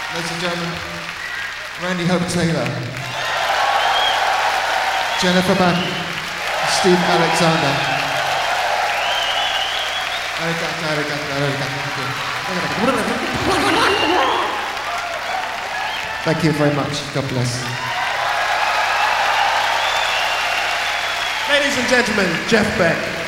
Ladies and gentlemen, Randy Hope Taylor, Jennifer Batten, Steve Alexander. Thank you very much. God bless. Ladies and gentlemen, Jeff Beck.